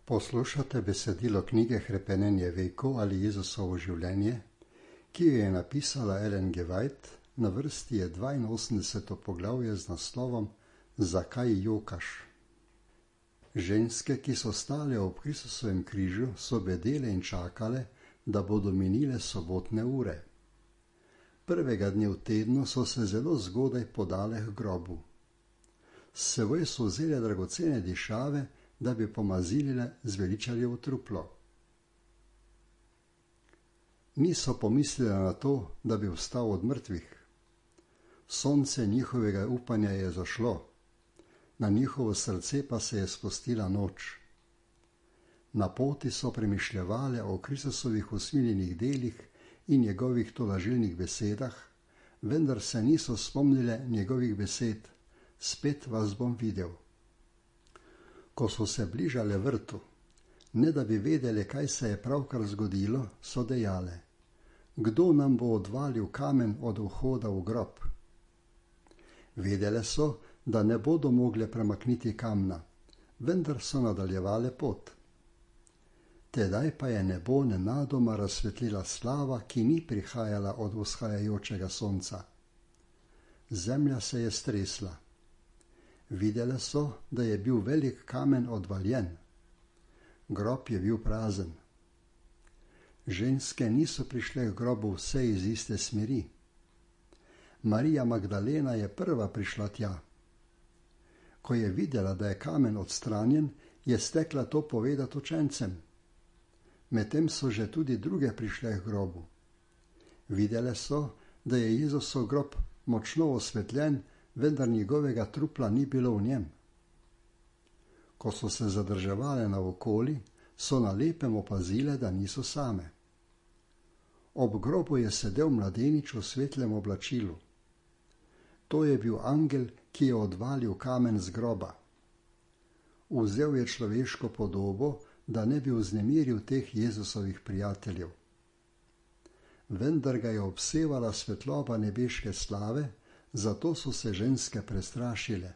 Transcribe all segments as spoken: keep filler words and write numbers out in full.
Poslušate besedilo knjige Hrepenenje vekov ali Jezusovo življenje, ki jo je napisala Ellen G. White, na vrsti je dvainosemdeseto poglavje z naslovom Zakaj jokaš? Ženske, ki so stale ob Kristusovem križu, so bedele in čakale, da bodo minile sobotne ure. Prvega dne v tednu so se zelo zgodaj podale k grobu. S seboj so vzele dragocene dišave, da bi pomazilile zveličarjevo truplo. Niso pomislile na to, da bi vstal od mrtvih. Sonce njihovega upanja je zašlo, na njihovo srce pa se je spustila noč. Na poti so premišljevale o Kristusovih usmiljenih delih in njegovih tolažilnih besedah, vendar se niso spomnile njegovih besed: spet vas bom videl. Ko so se bližale vrtu, ne da bi vedele, kaj se je pravkar zgodilo, so dejale: kdo nam bo odvalil kamen od vhoda v grob? Vedele so, da ne bodo mogle premakniti kamna, vendar so nadaljevale pot. Tedaj pa je nebo nenadoma razsvetlila slava, ki ni prihajala od vzhajajočega sonca. Zemlja se je stresla. Videle so, da je bil velik kamen odvaljen. Grob je bil prazen. Ženske niso prišle k grobu vse iz iste smeri. Marija Magdalena je prva prišla tja. Ko je videla, da je kamen odstranjen, je stekla to povedati učencem. Medtem so že tudi druge prišle k grobu. Videle so, da je Jezusov grob močno osvetljen, vendar njegovega trupla ni bilo v njem. Ko so se zadrževale naokoli, so na lepem opazile, da niso same. Ob grobu je sedel mladenič v svetlem oblačilu. To je bil angel, ki je odvalil kamen z groba. Vzel je človeško podobo, da ne bi vznemiril teh Jezusovih prijateljev. Vendar ga je obsevala svetloba nebeške slave, zato so se ženske prestrašile.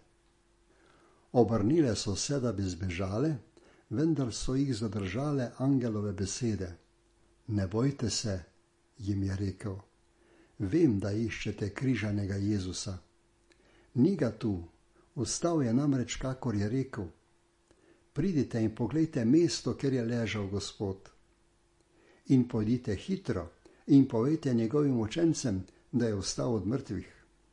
Obrnile so se, da bi zbežale, vendar so jih zadržale angelove besede. Ne bojte se, jim je rekel. Vem, da iščete križanega Jezusa. Ni ga tu, vstal je namreč, kakor je rekel. Pridite in poglejte mesto, kjer je ležal Gospod. In pojdite hitro in povejte njegovim učencem, da je vstal od mrtvih.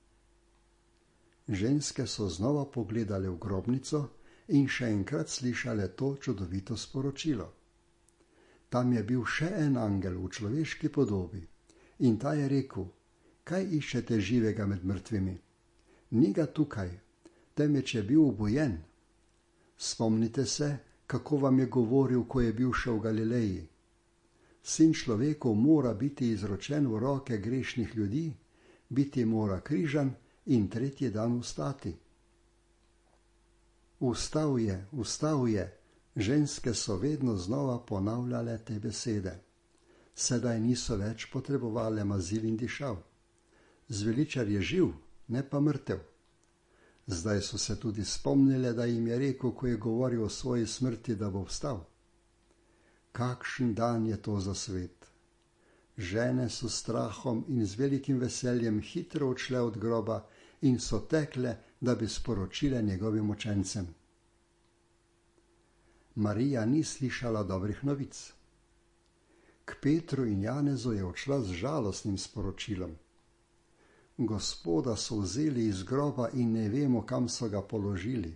Ženske so znova pogledale v grobnico in še enkrat slišale to čudovito sporočilo. Tam je bil še en angel v človeški podobi in ta je rekel: kaj iščete živega med mrtvimi? Ni ga tukaj, temveč je bil ubojen. Spomnite se, kako vam je govoril, ko je bil še v Galileji. Sin človekov mora biti izročen v roke grešnih ljudi, biti mora križan in tretji dan vstati. Vstal je, vstal je, ženske so vedno znova ponavljale te besede. Sedaj niso več potrebovale mazil in dišav. Zveličar je živ, ne pa mrtev. Zdaj so se tudi spomnile, da jim je rekel, ko je govoril o svoji smrti, da bo vstal. Kakšen dan je to za svet! Žene so s strahom in z velikim veseljem hitro odšle od groba in so tekle, da bi sporočile njegovim učencem. Marija ni slišala dobrih novic. K Petru in Janezu je odšla z žalostnim sporočilom. Gospoda so vzeli iz groba in ne vemo, kam so ga položili.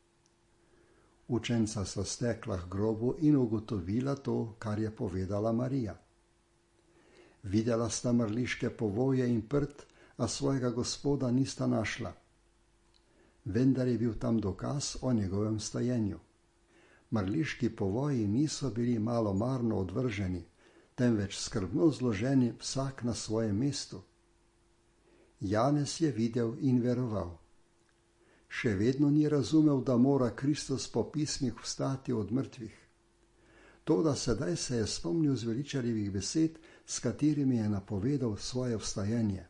Učenca so stekla k grobu in ugotovila to, kar je povedala Marija. Videla sta mrliške povoje in prt, a svojega Gospoda nista našla. Vendar je bil tam dokaz o njegovem stajenju. Mrliški povoji niso bili malomarno odvrženi, temveč skrbno zloženi vsak na svojem mestu. Janez je videl in veroval. Še vedno ni razumel, da mora Kristus po pismih vstati od mrtvih. Toda sedaj se je spomnil zveličarjevih besed, s katerimi je napovedal svoje vstajenje.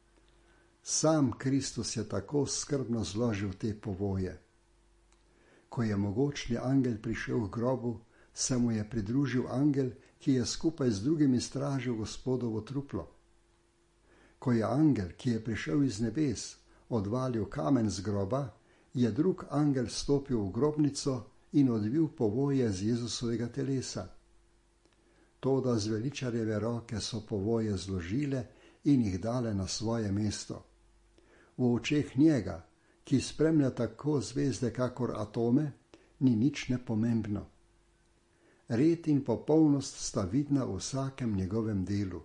Sam Kristus je tako skrbno zložil te povoje. Ko je mogočni angel prišel k grobu, se mu je pridružil angel, ki je skupaj z drugimi stražil Gospodovo truplo. Ko je angel, ki je prišel iz nebes, odvalil kamen z groba, je drug angel stopil v grobnico in odvil povoje z Jezusovega telesa. Toda zveličarjeve roke so povoje zložile in jih dale na svoje mesto. V očeh njega, ki spremlja tako zvezde kakor atome, ni nič nepomembno. Red in popolnost sta vidna v vsakem njegovem delu.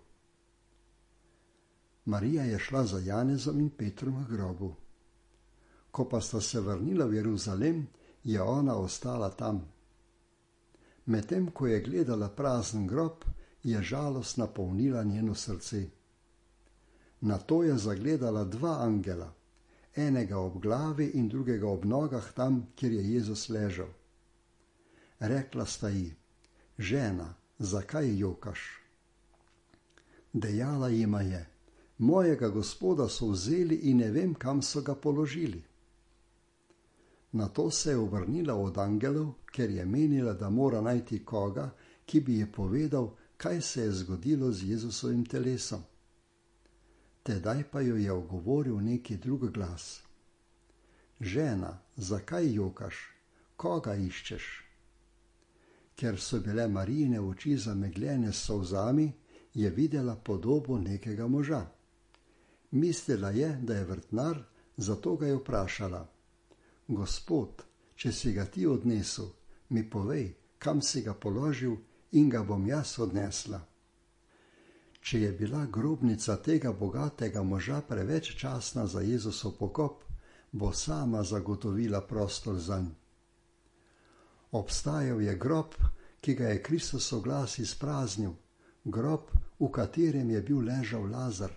Marija je šla za Janezom in Petrom k grobu. Ko pa sta se vrnila v Jeruzalem, je ona ostala tam. Medtem ko je gledala prazen grob, je žalost napolnila njeno srce. Nato je zagledala dva angela, enega ob glavi in drugega ob nogah tam, kjer je Jezus ležal. Rekla sta ji: žena, zakaj jokaš? Dejala jima je: mojega Gospoda so vzeli in ne vem, kam so ga položili. Nato se je obrnila od angelov, ker je menila, da mora najti koga, ki bi ji povedal, kaj se je zgodilo z Jezusovim telesom. Tedaj pa jo je ogovoril neki drug glas: žena, zakaj jokaš? Koga iščeš? Ker so bile Marijine oči zamegljene s solzami, je videla podobo nekega moža. Mislila je, da je vrtnar, zato ga je vprašala: Gospod, če si ga ti odnesel, mi povej, kam si ga položil in ga bom jaz odnesla. Če je bila grobnica tega bogatega moža preveč časna za Jezusov pokop, bo sama zagotovila prostor zanj. Obstajal je grob, ki ga je Kristusov glas izpraznil, grob, v katerem je bil ležal Lazar.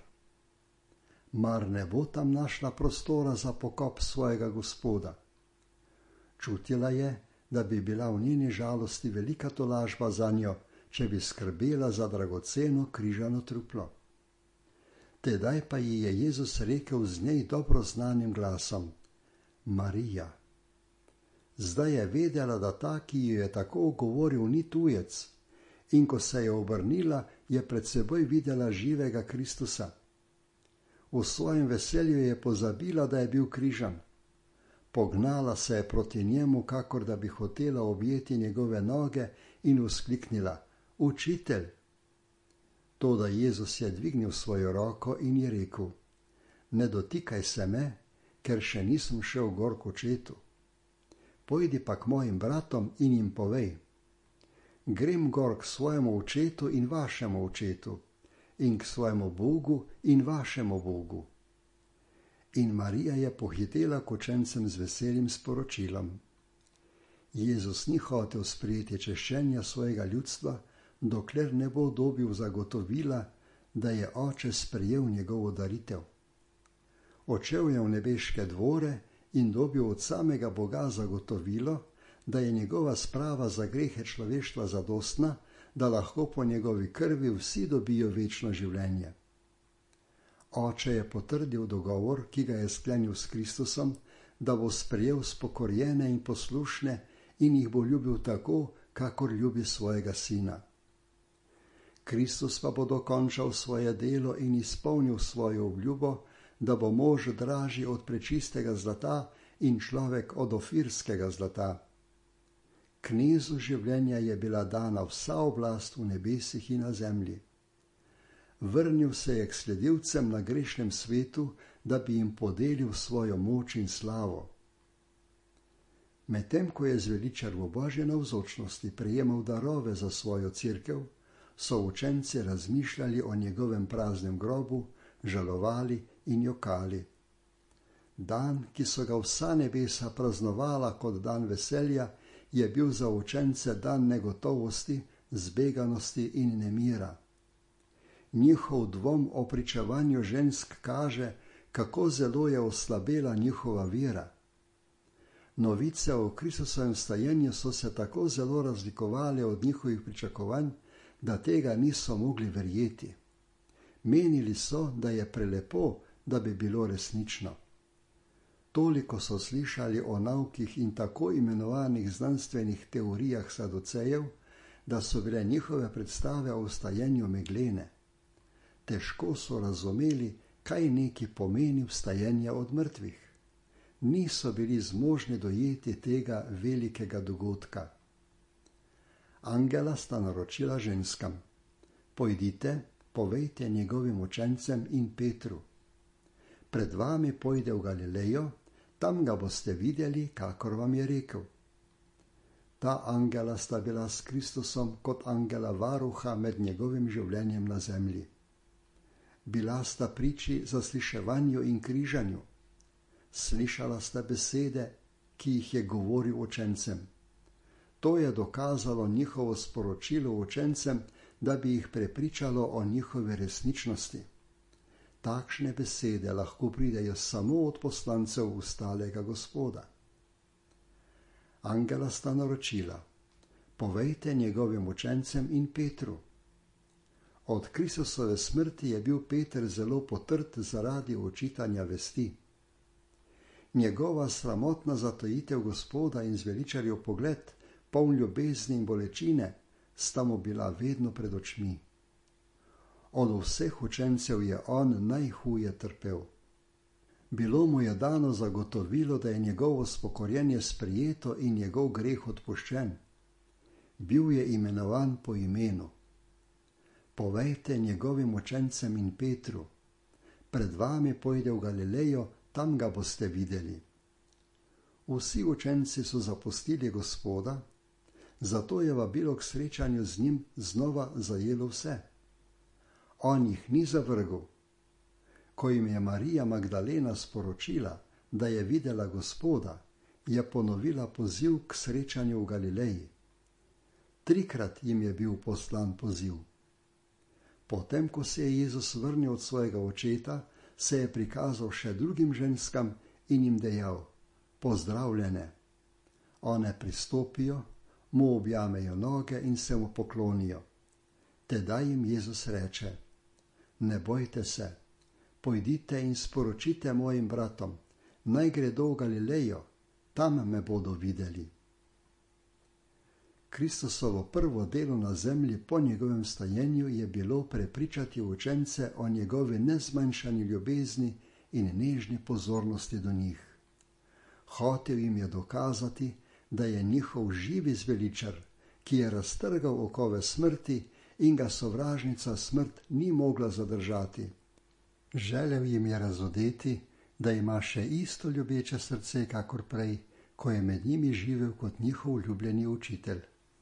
Mar ne bo tam našla prostora za pokop svojega Gospoda? Čutila je, da bi bila v njeni žalosti velika tolažba zanjo, če bi skrbela za dragoceno križano truplo. Tedaj pa ji je Jezus rekel z njej dobro znanim glasom: Marija. Zdaj je vedela, da ta, ki jo je tako ogovoril, ni tujec, in ko se je obrnila, je pred seboj videla živega Kristusa. V svojem veselju je pozabila, da je bil križan. Pognala se je proti njemu, kakor da bi hotela objeti njegove noge, in vzkliknila: Učitelj! Toda Jezus je dvignil svojo roko in je rekel: Ne dotikaj se me, ker še nisem šel gor k očetu. Pojdi pa k mojim bratom in jim povej: Grem gor k svojemu očetu in vašemu očetu, in k svojemu Bogu in vašemu Bogu. In Marija je pohitela k učencem z veselim sporočilom. Jezus ni hotel sprejeti češčenja svojega ljudstva, dokler ne bo dobil zagotovila, da je oče sprejel njegovo daritev. Odšel je v nebeške dvore in dobil od samega Boga zagotovilo, da je njegova sprava za grehe človeštva zadostna, da lahko po njegovi krvi vsi dobijo večno življenje. Oče je potrdil dogovor, ki ga je sklenil s Kristusom, da bo sprejel spokorjene in poslušne in jih bo ljubil tako, kakor ljubi svojega sina. Kristus pa bo dokončal svoje delo in izpolnil svojo obljubo, da bo mož dražji od prečistega zlata in človek od ofirskega zlata. Knezu življenja je bila dana vsa oblast v nebesih in na zemlji. Vrnil se je k sledilcem na grešnem svetu, da bi jim podelil svojo moč in slavo. Medtem ko je zveličar v Božji navzočnosti prejemal darove za svojo cerkev, so učenci razmišljali o njegovem praznem grobu, žalovali in jokali. Dan, ki so ga vsa nebesa praznovala kot dan veselja, je bil za učence dan negotovosti, zbeganosti in nemira. Njihov dvom o pričevanju žensk kaže, kako zelo je oslabela njihova vera. Novice o Kristusovem vstajenju so se tako zelo razlikovale od njihovih pričakovanj, da tega niso mogli verjeti. Menili so, da je prelepo, da bi bilo resnično. Toliko so slišali o naukih in tako imenovanih znanstvenih teorijah saducejev, da so bile njihove predstave o vstajenju meglene. Težko so razumeli, kaj neki pomeni vstajenje od mrtvih. Niso bili zmožni dojeti tega velikega dogodka. Angela sta naročila ženskam: pojdite, povejte njegovim učencem in Petru. Pred vami pojde v Galilejo, tam ga boste videli, kakor vam je rekel. Ta angela sta bila s Kristusom kot angela varuha med njegovim življenjem na zemlji. Bila sta priči zasliševanju in križanju. Slišala sta besede, ki jih je govoril učencem. To je dokazalo njihovo sporočilo učencem, da bi jih prepričalo o njihovi resničnosti. Takšne besede lahko pridejo samo od poslancev ustalega Gospoda. Angela sta naročila: povejte njegovim učencem in Petru. Od Kristusove smrti je bil Peter zelo potrt zaradi očitanja vesti. Njegova sramotna zatajitev Gospoda in zveličarjev pogled, poln ljubezni in bolečine, sta mu bila vedno pred očmi. Od vseh učencev je on najhuje trpel. Bilo mu je dano zagotovilo, da je njegovo spokorjenje sprejeto in njegov greh odpuščen. Bil je imenovan po imenu. Povejte njegovim učencem in Petru: pred vami pojde v Galilejo, tam ga boste videli. Vsi učenci so zapustili Gospoda, zato je vabilo k srečanju z njim znova zajelo vse. On jih ni zavrgel. Ko jim je Marija Magdalena sporočila, da je videla Gospoda, je ponovila poziv k srečanju v Galileji. Trikrat jim je bil poslan poziv. Potem, ko se je Jezus vrnil od svojega očeta, se je prikazal še drugim ženskam in jim dejal: pozdravljene. One pristopijo, mu objamejo noge in se mu poklonijo. Tedaj jim Jezus reče: ne bojte se, pojdite in sporočite mojim bratom, naj gredo v Galilejo, tam me bodo videli. Kristusovo prvo delo na zemlji po njegovem stajenju je bilo prepričati učence o njegovi nezmanjšani ljubezni in nežni pozornosti do njih. Hotel jim je dokazati, da je njihov živi zveličar, ki je raztrgal okove smrti in ga sovražnica smrt ni mogla zadržati. Želel jim je razodeti, da ima še isto ljubeče srce kakor prej, ko je med njimi živel kot njihov ljubljeni učitelj.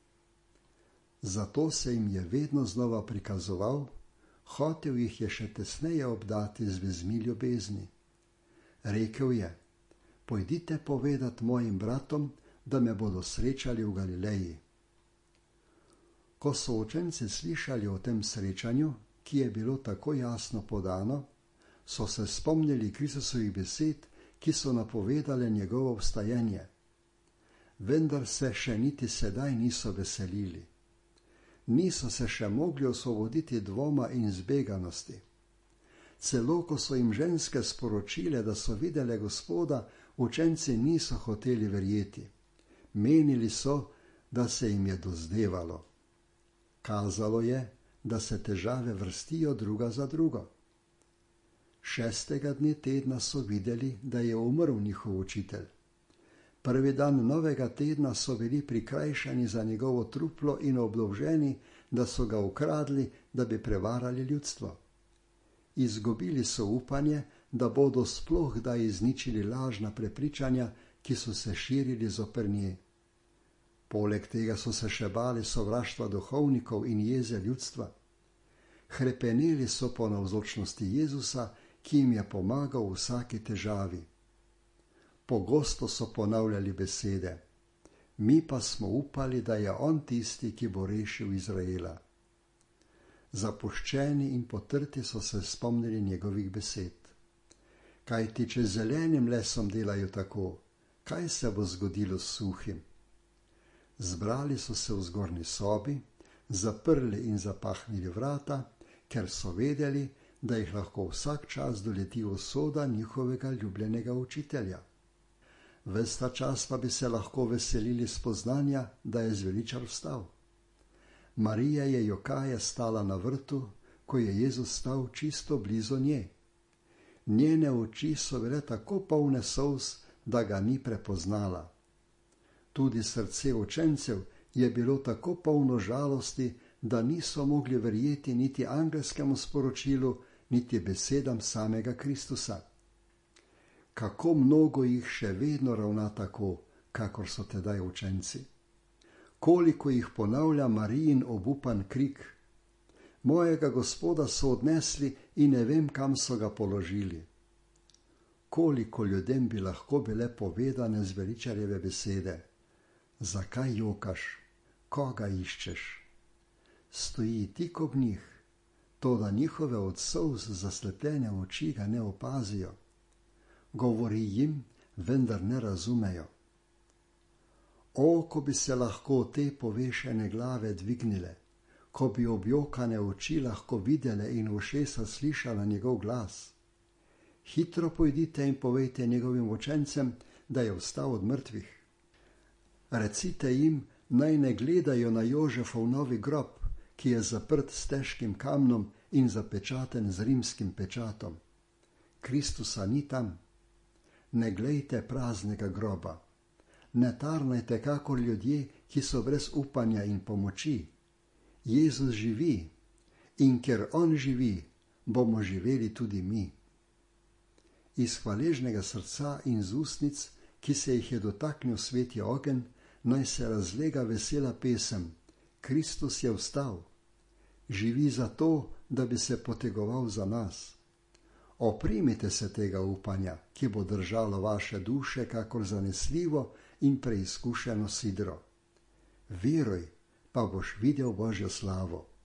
Zato se jim je vedno znova prikazoval, hotel jih je še tesneje obdati z vezmi ljubezni. Rekel je: pojdite povedat mojim bratom, da me bodo srečali v Galileji. Ko so učenci slišali o tem srečanju, ki je bilo tako jasno podano, so se spomnili Kristusovih besed, ki so napovedale njegovo vstajenje. Vendar se še niti sedaj niso veselili. Niso se še mogli osvoboditi dvoma in zbeganosti. Celo ko so jim ženske sporočile, da so videle Gospoda, učenci niso hoteli verjeti. Menili so, da se jim je dozdevalo. Kazalo je, da se težave vrstijo druga za drugo. Šestega dne tedna so videli, da je umrl njihov učitelj. Prvi dan novega tedna so bili prikrajšani za njegovo truplo in obdolženi, da so ga ukradli, da bi prevarali ljudstvo. Izgubili so upanje, da bodo sploh kdaj izničili lažna prepričanja, ki so se širili zoper nje. Poleg tega so se še bali sovraštva duhovnikov in jeze ljudstva. Hrepeneli so po navzočnosti Jezusa, ki jim je pomagal v vsaki težavi. Pogosto so ponavljali besede: mi pa smo upali, da je on tisti, ki bo rešil Izraela. Zapuščeni in potrti so se spomnili njegovih besed. Kajti če zelenim lesom delajo tako, kaj se bo zgodilo s suhim? Zbrali so se v zgornji sobi, zaprli in zapahnili vrata, ker so vedeli, da jih lahko vsak čas doleti usoda njihovega ljubljenega učitelja. ves ta čas pa bi se lahko veselili spoznanja, da je zveličar vstal. Marija je jokaje stala na vrtu, ko je Jezus stal čisto blizu nje. Njene oči so bile tako polne solz, da ga ni prepoznala. Tudi srce učencev je bilo tako polno žalosti, da niso mogli verjeti niti angelskemu sporočilu, niti besedam samega Kristusa. Kako mnogo jih še vedno ravna tako, kakor so tedaj učenci. Koliko jih ponavlja Marijin obupan krik: mojega Gospoda so odnesli in ne vem, kam so ga položili. Koliko ljudem bi lahko bile povedane zveličarjeve besede: zakaj jokaš, koga iščeš? Stoji tik ob njih, toda njihove od solz zaslepljene oči ga ne opazijo. Govori jim, vendar ne razumejo. O, ko bi se lahko te povešene glave dvignile, ko bi objokane oči lahko videle in ušesa slišala njegov glas. Hitro pojdite in povejte njegovim učencem, da je vstal od mrtvih. Recite jim, naj ne gledajo na Jožefov novi grob, ki je zaprt s težkim kamnom in zapečaten z rimskim pečatom. Kristusa ni tam. Ne glejte praznega groba. Ne tarnajte kakor ljudje, ki so brez upanja in pomoči. Jezus živi in ker on živi, bomo živeli tudi mi. Iz hvaležnega srca in z ustnic, ki se jih je dotaknil sveti ogenj, naj se razlega vesela pesem: Kristus je vstal. Živi zato, da bi se potegoval za nas. Oprimite se tega upanja, ki bo držalo vaše duše kakor zanesljivo in preizkušeno sidro. Veruj, pa boš videl Božjo slavo.